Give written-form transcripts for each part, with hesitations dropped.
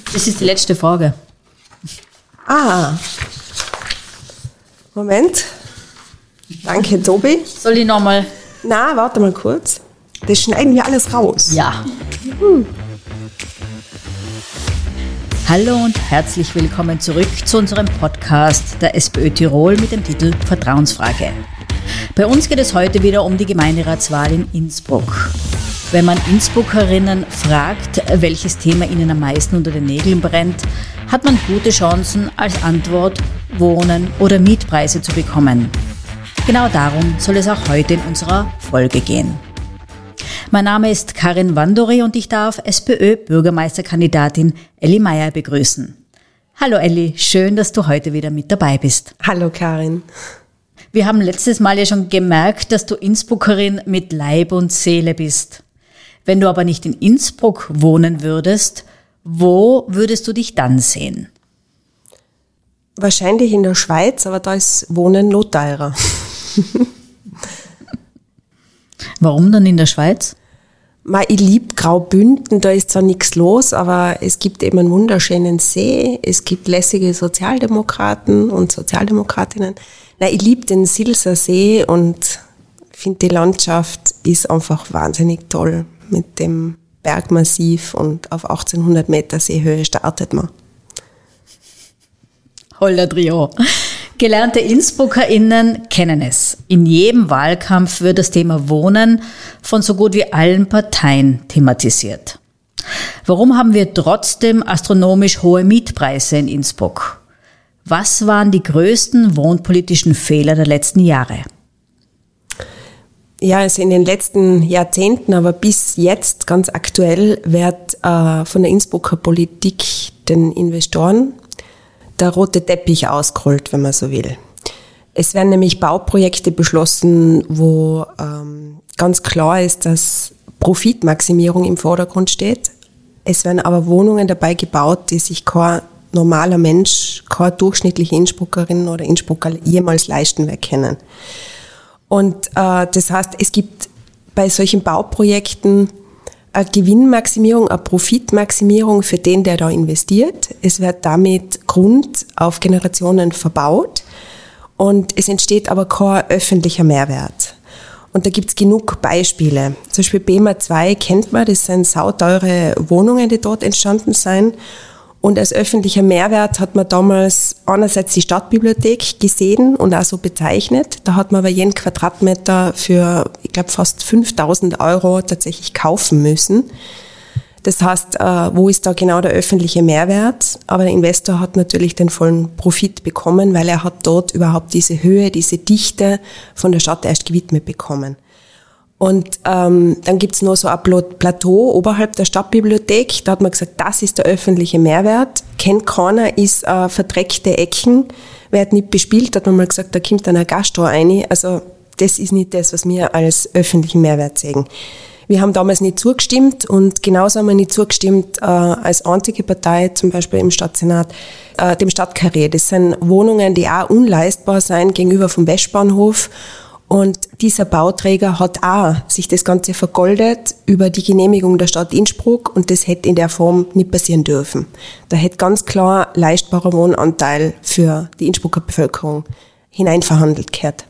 Das ist die letzte Frage. Moment. Danke, Tobi. Soll ich nochmal? Na, warte mal kurz. Das schneiden wir alles raus. Ja. Hallo und herzlich willkommen zurück zu unserem Podcast der SPÖ Tirol mit dem Titel Vertrauensfrage. Bei uns geht es heute wieder um die Gemeinderatswahl in Innsbruck. Wenn man Innsbruckerinnen fragt, welches Thema ihnen am meisten unter den Nägeln brennt, hat man gute Chancen, als Antwort Wohnen oder Mietpreise zu bekommen. Genau darum soll es auch heute in unserer Folge gehen. Mein Name ist Karin Wandori und ich darf SPÖ-Bürgermeisterkandidatin Elli Meier begrüßen. Hallo Elli, schön, dass du heute wieder mit dabei bist. Hallo Karin. Wir haben letztes Mal ja schon gemerkt, dass du Innsbruckerin mit Leib und Seele bist. Wenn du aber nicht in Innsbruck wohnen würdest, wo würdest du dich dann sehen? Wahrscheinlich in der Schweiz, aber da ist Wohnen noch teurer. Warum dann in der Schweiz? Ich liebe Graubünden, da ist zwar nichts los, aber es gibt eben einen wunderschönen See, es gibt lässige Sozialdemokraten und Sozialdemokratinnen. Ich liebe den Silser See und finde, die Landschaft ist einfach wahnsinnig toll mit dem Bergmassiv und auf 1800 Meter Seehöhe startet man. Holla Trio. Gelernte InnsbruckerInnen kennen es. In jedem Wahlkampf wird das Thema Wohnen von so gut wie allen Parteien thematisiert. Warum haben wir trotzdem astronomisch hohe Mietpreise in Innsbruck? Was waren die größten wohnpolitischen Fehler der letzten Jahre? Ja, also in den letzten Jahrzehnten, aber bis jetzt ganz aktuell wird von der Innsbrucker Politik den Investoren der rote Teppich ausgerollt, wenn man so will. Es werden nämlich Bauprojekte beschlossen, wo ganz klar ist, dass Profitmaximierung im Vordergrund steht. Es werden aber Wohnungen dabei gebaut, die sich kein normaler Mensch, keine durchschnittliche Innsbruckerin oder Innsbrucker jemals leisten werden können. Und das heißt, es gibt bei solchen Bauprojekten eine Gewinnmaximierung, eine Profitmaximierung für den, der da investiert. Es wird damit Grund auf Generationen verbaut und es entsteht aber kein öffentlicher Mehrwert. Und da gibt's genug Beispiele. Zum Beispiel BEMA 2 kennt man, das sind sauteure Wohnungen, die dort entstanden sind. Und als öffentlicher Mehrwert hat man damals einerseits die Stadtbibliothek gesehen und auch so bezeichnet. Da hat man aber jeden Quadratmeter für, ich glaube, fast 5.000 € tatsächlich kaufen müssen. Das heißt, wo ist da genau der öffentliche Mehrwert? Aber der Investor hat natürlich den vollen Profit bekommen, weil er hat dort überhaupt diese Höhe, diese Dichte von der Stadt erst gewidmet bekommen. Und dann gibt's noch so ein Plateau oberhalb der Stadtbibliothek. Da hat man gesagt, das ist der öffentliche Mehrwert. Kennt keiner, ist verdreckte Ecken, wird nicht bespielt. Da hat man mal gesagt, da kommt dann ein Gastro rein. Also das ist nicht das, was wir als öffentlichen Mehrwert sehen. Wir haben damals nicht zugestimmt und genauso haben wir nicht zugestimmt als einzige Partei, zum Beispiel im Stadtsenat, dem Stadtkarree. Das sind Wohnungen, die auch unleistbar sind gegenüber vom Westbahnhof. Und dieser Bauträger hat auch sich das Ganze vergoldet über die Genehmigung der Stadt Innsbruck und das hätte in der Form nicht passieren dürfen. Da hätte ganz klar leistbarer Wohnanteil für die Innsbrucker Bevölkerung hineinverhandelt gehört.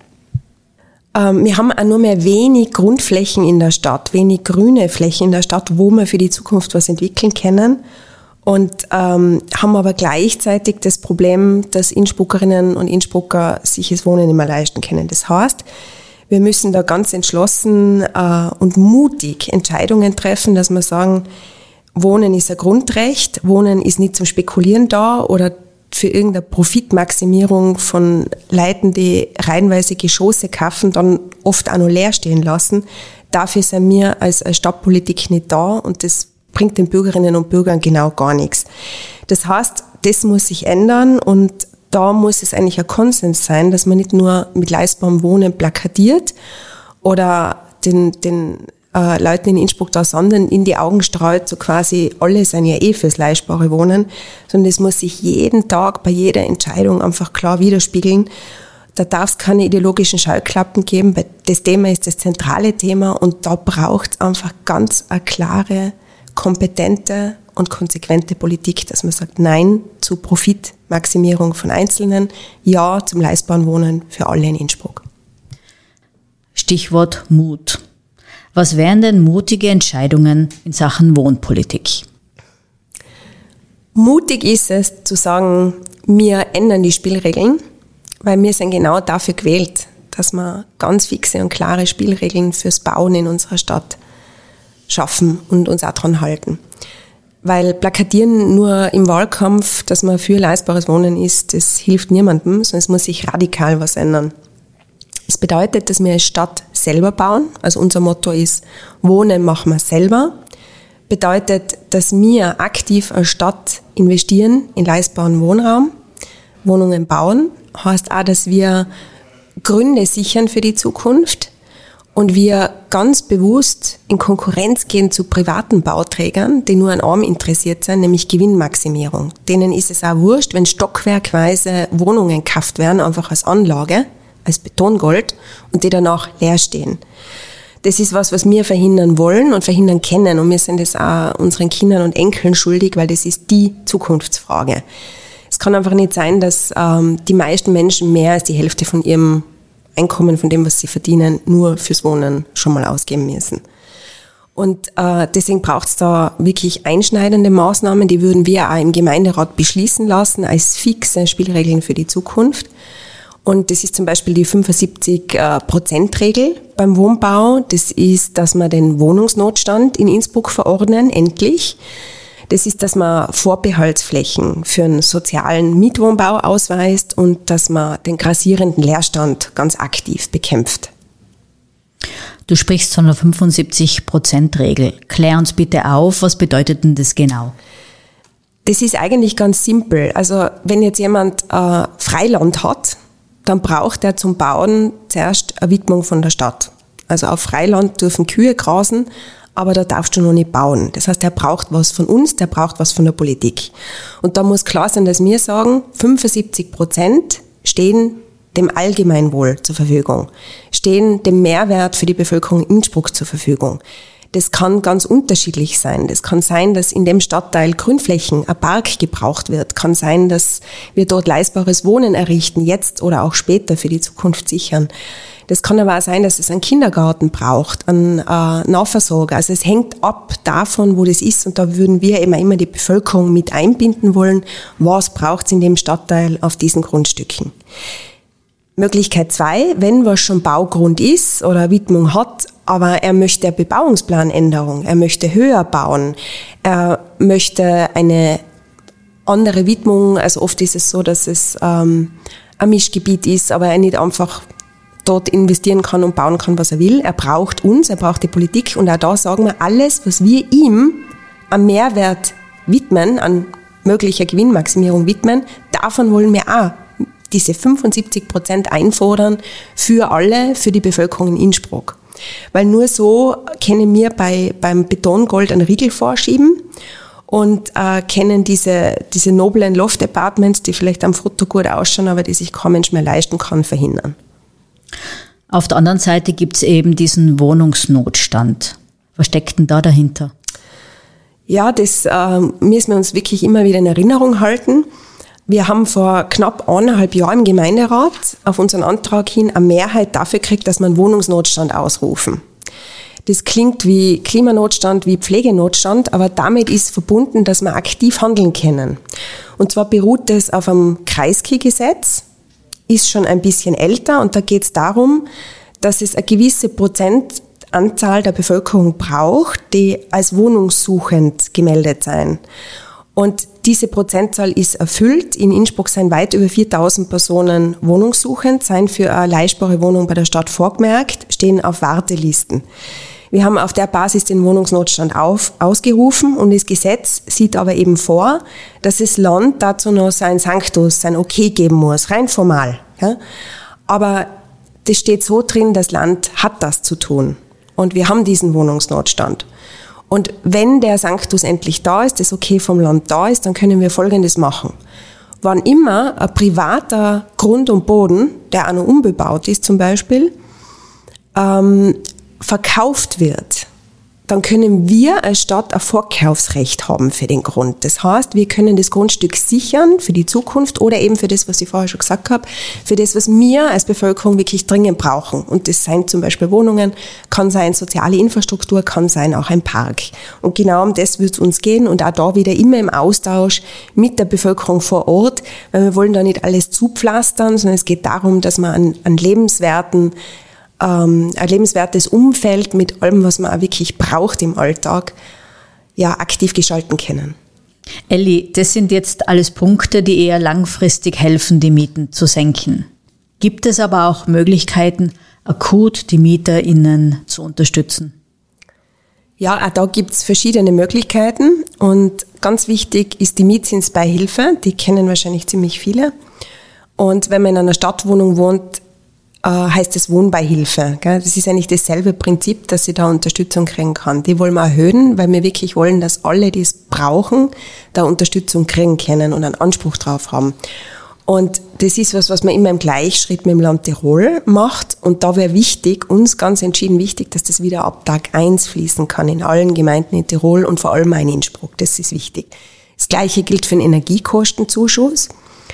Wir haben auch nur mehr wenig Grundflächen in der Stadt, wenig grüne Flächen in der Stadt, wo wir für die Zukunft was entwickeln können. Und haben aber gleichzeitig das Problem, dass Innsbruckerinnen und Innsbrucker sich das Wohnen nicht mehr leisten können. Das heißt, wir müssen da ganz entschlossen und mutig Entscheidungen treffen, dass wir sagen, Wohnen ist ein Grundrecht, Wohnen ist nicht zum Spekulieren da oder für irgendeine Profitmaximierung von Leuten, die reihenweise Geschosse kaufen, dann oft auch noch leer stehen lassen. Dafür sind wir als Stadtpolitik nicht da und das bringt den Bürgerinnen und Bürgern genau gar nichts. Das heißt, das muss sich ändern und da muss es eigentlich ein Konsens sein, dass man nicht nur mit leistbarem Wohnen plakatiert oder den Leuten in Innsbruck da Sanden in die Augen streut, so quasi alle sind ja fürs leistbare Wohnen, sondern es muss sich jeden Tag bei jeder Entscheidung einfach klar widerspiegeln. Da darf es keine ideologischen Scheuklappen geben, weil das Thema ist das zentrale Thema und da braucht es einfach ganz eine klare, kompetente und konsequente Politik, dass man sagt Nein zu Profitmaximierung von Einzelnen, Ja zum leistbaren Wohnen für alle in Innsbruck. Stichwort Mut. Was wären denn mutige Entscheidungen in Sachen Wohnpolitik? Mutig ist es zu sagen, wir ändern die Spielregeln, weil wir sind genau dafür gewählt, dass wir ganz fixe und klare Spielregeln fürs Bauen in unserer Stadt schaffen und uns auch dran halten. Weil plakatieren nur im Wahlkampf, dass man für leistbares Wohnen ist, das hilft niemandem, sondern es muss sich radikal was ändern. Es bedeutet, dass wir als Stadt selber bauen. Also unser Motto ist, Wohnen machen wir selber. Bedeutet, dass wir aktiv als Stadt investieren in leistbaren Wohnraum, Wohnungen bauen. Heißt auch, dass wir Gründe sichern für die Zukunft und wir ganz bewusst in Konkurrenz gehen zu privaten Bauträgern, die nur an einem interessiert sind, nämlich Gewinnmaximierung. Denen ist es auch wurscht, wenn stockwerkweise Wohnungen gekauft werden, einfach als Anlage, als Betongold und die danach leer stehen. Das ist was wir verhindern wollen und verhindern können und wir sind es auch unseren Kindern und Enkeln schuldig, weil das ist die Zukunftsfrage. Es kann einfach nicht sein, dass die meisten Menschen mehr als die Hälfte von ihrem Einkommen, von dem, was sie verdienen, nur fürs Wohnen schon mal ausgeben müssen. Und deswegen braucht es da wirklich einschneidende Maßnahmen, die würden wir auch im Gemeinderat beschließen lassen als fixe Spielregeln für die Zukunft. Und das ist zum Beispiel die 75%-Regel beim Wohnbau. Das ist, dass wir den Wohnungsnotstand in Innsbruck verordnen, endlich. Das ist, dass man Vorbehaltsflächen für einen sozialen Mietwohnbau ausweist und dass man den grassierenden Leerstand ganz aktiv bekämpft. Du sprichst von der 75%-Regel. Klär uns bitte auf, was bedeutet denn das genau? Das ist eigentlich ganz simpel. Also wenn jetzt jemand Freiland hat, dann braucht er zum Bauen zuerst eine Widmung von der Stadt. Also auf Freiland dürfen Kühe grasen, aber da darfst du noch nicht bauen. Das heißt, er braucht was von uns, der braucht was von der Politik. Und da muss klar sein, dass wir sagen, 75% stehen dem Allgemeinwohl zur Verfügung, stehen dem Mehrwert für die Bevölkerung Innsbruck zur Verfügung. Das kann ganz unterschiedlich sein. Das kann sein, dass in dem Stadtteil Grünflächen, ein Park gebraucht wird. Kann sein, dass wir dort leistbares Wohnen errichten, jetzt oder auch später für die Zukunft sichern. Das kann aber auch sein, dass es einen Kindergarten braucht, einen Nahversorger. Also es hängt ab davon, wo das ist. Und da würden wir immer die Bevölkerung mit einbinden wollen. Was braucht es in dem Stadtteil auf diesen Grundstücken? Möglichkeit 2, wenn was schon Baugrund ist oder eine Widmung hat, aber er möchte eine Bebauungsplanänderung, er möchte höher bauen, er möchte eine andere Widmung, also oft ist es so, dass es ein Mischgebiet ist, aber er nicht einfach dort investieren kann und bauen kann, was er will. Er braucht uns, er braucht die Politik und auch da sagen wir, alles, was wir ihm an Mehrwert widmen, an möglicher Gewinnmaximierung widmen, davon wollen wir auch diese 75% einfordern für alle, für die Bevölkerung in Innsbruck. Weil nur so können wir beim Betongold einen Riegel vorschieben und können diese noblen Loft-Apartments, die vielleicht am Foto gut ausschauen, aber die sich kein Mensch mehr leisten kann, verhindern. Auf der anderen Seite gibt es eben diesen Wohnungsnotstand. Was steckt denn da dahinter? Ja, das müssen wir uns wirklich immer wieder in Erinnerung halten. Wir haben vor knapp 1,5 Jahren im Gemeinderat auf unseren Antrag hin eine Mehrheit dafür gekriegt, dass wir einen Wohnungsnotstand ausrufen. Das klingt wie Klimanotstand, wie Pflegenotstand, aber damit ist verbunden, dass wir aktiv handeln können. Und zwar beruht das auf einem Kreisky-Gesetz, ist schon ein bisschen älter und da geht es darum, dass es eine gewisse Prozentanzahl der Bevölkerung braucht, die als wohnungssuchend gemeldet sein. Und diese Prozentzahl ist erfüllt. In Innsbruck sind weit über 4.000 Personen wohnungssuchend, sind für eine leistbare Wohnung bei der Stadt vorgemerkt, stehen auf Wartelisten. Wir haben auf der Basis den Wohnungsnotstand ausgerufen und das Gesetz sieht aber eben vor, dass das Land dazu noch sein Sanctus, sein Okay geben muss, rein formal. Ja? Aber das steht so drin, das Land hat das zu tun. Und wir haben diesen Wohnungsnotstand. Und wenn der Sanctus endlich da ist, das Okay vom Land da ist, dann können wir Folgendes machen. Wann immer ein privater Grund und Boden, der auch noch unbebaut ist zum Beispiel, verkauft wird, dann können wir als Stadt ein Vorkaufsrecht haben für den Grund. Das heißt, wir können das Grundstück sichern für die Zukunft oder eben für das, was ich vorher schon gesagt habe, für das, was wir als Bevölkerung wirklich dringend brauchen. Und das sind zum Beispiel Wohnungen, kann sein soziale Infrastruktur, kann sein auch ein Park. Und genau um das wird es uns gehen und auch da wieder immer im Austausch mit der Bevölkerung vor Ort, weil wir wollen da nicht alles zupflastern, sondern es geht darum, dass man an ein lebenswertes Umfeld mit allem, was man auch wirklich braucht im Alltag, ja, aktiv gestalten können. Elli, das sind jetzt alles Punkte, die eher langfristig helfen, die Mieten zu senken. Gibt es aber auch Möglichkeiten, akut die MieterInnen zu unterstützen? Ja, auch da gibt's verschiedene Möglichkeiten und ganz wichtig ist die Mietzinsbeihilfe, die kennen wahrscheinlich ziemlich viele. Und wenn man in einer Stadtwohnung wohnt, heißt es Wohnbeihilfe. Gell? Das ist eigentlich dasselbe Prinzip, dass sie da Unterstützung kriegen kann. Die wollen wir erhöhen, weil wir wirklich wollen, dass alle, die es brauchen, da Unterstützung kriegen können und einen Anspruch drauf haben. Und das ist was man immer im Gleichschritt mit dem Land Tirol macht. Und da wäre wichtig, uns ganz entschieden wichtig, dass das wieder ab Tag 1 fließen kann in allen Gemeinden in Tirol und vor allem auch in Innsbruck. Das ist wichtig. Das Gleiche gilt für den Energiekostenzuschuss.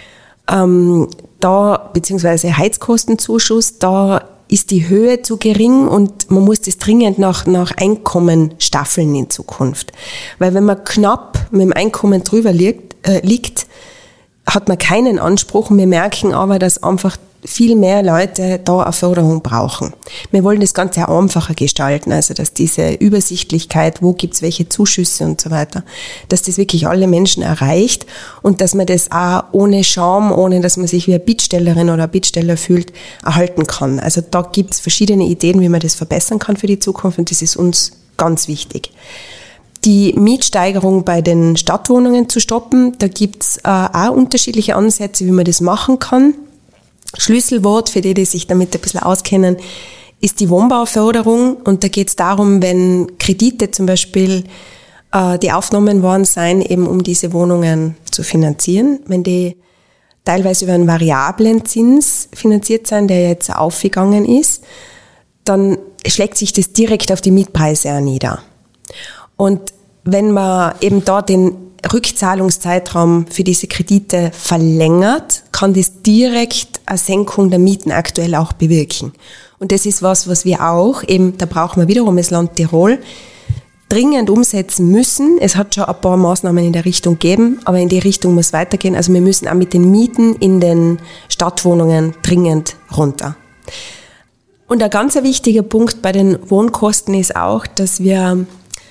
Beziehungsweise Heizkostenzuschuss, da ist die Höhe zu gering und man muss das dringend nach Einkommen staffeln in Zukunft. Weil wenn man knapp mit dem Einkommen drüber liegt, hat man keinen Anspruch. Wir merken aber, dass einfach viel mehr Leute da eine Förderung brauchen. Wir wollen das Ganze auch einfacher gestalten, also dass diese Übersichtlichkeit, wo gibt's welche Zuschüsse und so weiter, dass das wirklich alle Menschen erreicht und dass man das auch ohne Scham, ohne dass man sich wie eine Bittstellerin oder ein Bittsteller fühlt, erhalten kann. Also da gibt's verschiedene Ideen, wie man das verbessern kann für die Zukunft und das ist uns ganz wichtig. Die Mietsteigerung bei den Stadtwohnungen zu stoppen, da gibt's auch unterschiedliche Ansätze, wie man das machen kann. Schlüsselwort für die sich damit ein bisschen auskennen, ist die Wohnbauförderung. Und da geht es darum, wenn Kredite zum Beispiel, die aufgenommen worden sind, eben um diese Wohnungen zu finanzieren, wenn die teilweise über einen variablen Zins finanziert sind, der jetzt aufgegangen ist, dann schlägt sich das direkt auf die Mietpreise nieder. Und wenn man eben da den Rückzahlungszeitraum für diese Kredite verlängert, kann das direkt eine Senkung der Mieten aktuell auch bewirken. Und das ist was wir auch, eben, da brauchen wir wiederum das Land Tirol, dringend umsetzen müssen. Es hat schon ein paar Maßnahmen in der Richtung gegeben, aber in die Richtung muss weitergehen. Also wir müssen auch mit den Mieten in den Stadtwohnungen dringend runter. Und ein ganz wichtiger Punkt bei den Wohnkosten ist auch, dass wir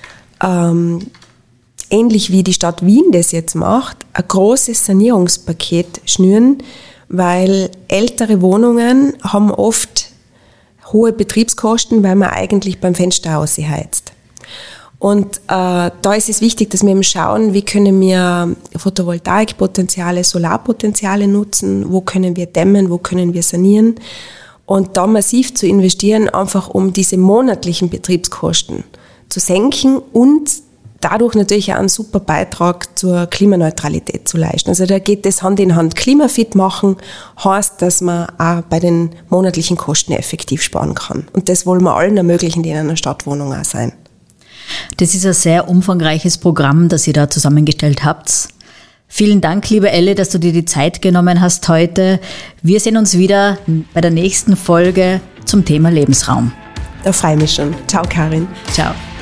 ähnlich wie die Stadt Wien das jetzt macht, ein großes Sanierungspaket schnüren, weil ältere Wohnungen haben oft hohe Betriebskosten, weil man eigentlich beim Fenster ausheizt. Und da ist es wichtig, dass wir eben schauen, wie können wir Photovoltaikpotenziale, Solarpotenziale nutzen, wo können wir dämmen, wo können wir sanieren und da massiv zu investieren, einfach um diese monatlichen Betriebskosten zu senken und dadurch natürlich auch einen super Beitrag zur Klimaneutralität zu leisten. Also da geht es Hand in Hand. Klimafit machen heißt, dass man auch bei den monatlichen Kosten effektiv sparen kann. Und das wollen wir allen ermöglichen, die in einer Stadtwohnung auch sein. Das ist ein sehr umfangreiches Programm, das ihr da zusammengestellt habt. Vielen Dank, liebe Elle, dass du dir die Zeit genommen hast heute. Wir sehen uns wieder bei der nächsten Folge zum Thema Lebensraum. Da freue ich mich schon. Ciao, Karin. Ciao.